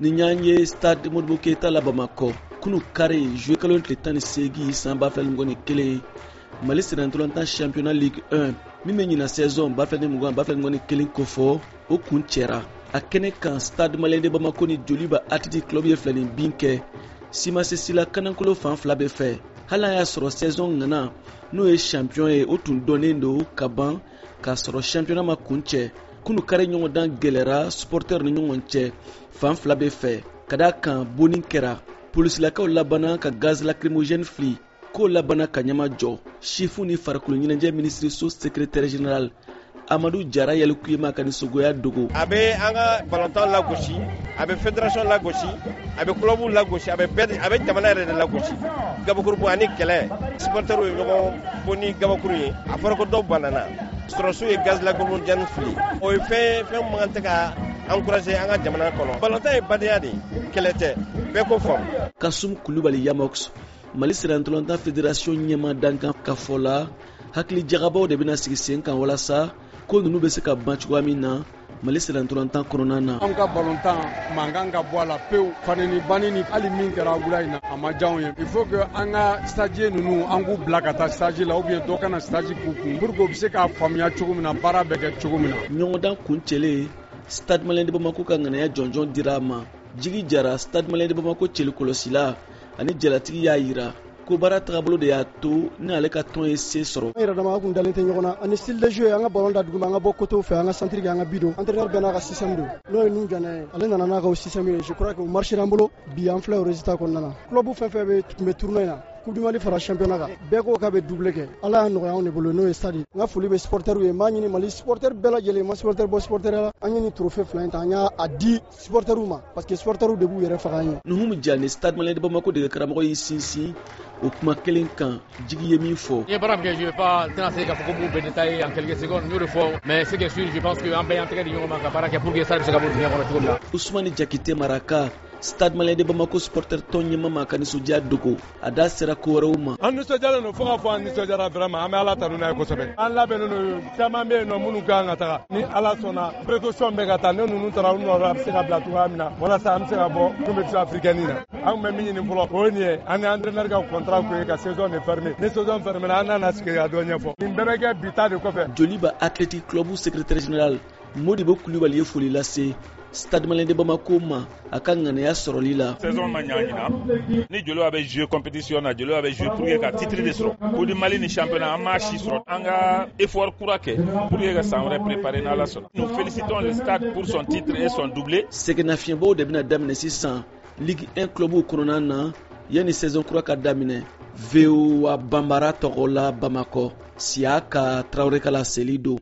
Ninyanye stade Modibo Keita la Bamako kunu kare joué kalon tletan segi san bafel ngoni kele Mali Sénégal championnat Ligue 1 mimi na saison bafel ngoni bafel ngoni kele kofo o kunchera akene kan stade Malien de Bamako ni Joliba Athletic Club ye flani binke sima sesila kanankolo fan flabe fe hala ya soro saison ngana no e champion e o tun donendo kaban ka soro championnat ma kunche kunu kare nyongo dan gelera supporter ni nyongo nche fan flabe fe kada kan bonin kera police la ka labana ka gaz lacrymogène fli ko labana ka nyama jo chifu ni farakulu nyinanje ministre so secrétaire général Amadou Diarra yalukuyema kani sogoya dogo abe anga balantan la goshi abe fédération la goshi abe club la goshi abe jamana re la goshi gabakuru bu ani kele supporter yo ko boni gabakuru yi afara ko do banana strosu e gaz lacrymogène fli o fe mantaka encourager anga jamana kono balantan e badiadi kelete be ko fam Kasum Kulubali Yamox Mali Sénégal fédération nyema danka kafola hakli jagabo de bina sigisen kan wala sa ko nunu be se ka banchu amina Mali Sénégal koronana anga balontan manganga boala peu faneni banini ali min kara gulaina amajawnye il faut que anga stage nunu angu blakata stage la ou bien dokana stage kuku burgo be se ka famia chugumina bara bege chugumina nyongodan kunchele stade Malien de Bamako kangana ya jonjon dirama jigi jara stade Malien de Bamako chele kolosila ani jelatigi ya yira ko bara tagabolo de ya to ni ale ka ton ese soro ira dama kun dalente nyogona ani style de jeu anga ballon da duguma anga bokoto fe anga centre anga bido entraîneur bena ka système do no nu jana ale nana na ka système je crois que marché rambolo bi en fleur résultat kon nana club fe be tourner na Coupe du Mali fara championnat ka beko ka be doublé ke ala no ya on e bolo no stade nga fuli be supporter we mani Mali supporter bela jele ma supporter bo supporter la ani trophée flint anya a 10 supporter ma parce que supporter de bu yere fara ni no hum jani stade Malien de Bamako de karamo yi sinsi o kuma kelen kan jigi yemi fo et par exemple je vais pas tenir à beaucoup de détails en quelques secondes nous le faut mais c'est que sûr je pense que en bien entrer du moment para que pour que ça se gagne bien pour tout là Ousmane Diakité Maraka stade Malien de Bamako supporter tonye mama kan soja dogo ada sera ko rewuma an so jala no fo fo an so jara vraiment am ala taruna ko sobe an la beno no tama be no munu ka ngata ni ala sona précaution be gata no nu tara no rap se ka blatu amina wala sa am se ka bo compétition africaine na am me mi ni folo oni an entraîneur ka contrat ko ka saison est fermée ni saison fermée na na ske ya donya fo in berege bita de ko fe Joliba Athletic Club secrétaire général Modibo Kulubali ye foli lase stade Malien de Bamako ma akangana ya soroli la saison manyanyina ni Jolo avait joué compétition na Jolo avait joué pour que titre de soro pour du Mali ni championnat en match soro anga effort kurake pour que ça aurait préparé na la soro nous félicitons le stade pour son titre et son doublé segena fiembo de bina damine 600 Ligue 1 club au koronana yani saison kuraka damine Veo wa Bambara Togola Bamako Siaka Traoré kala Selido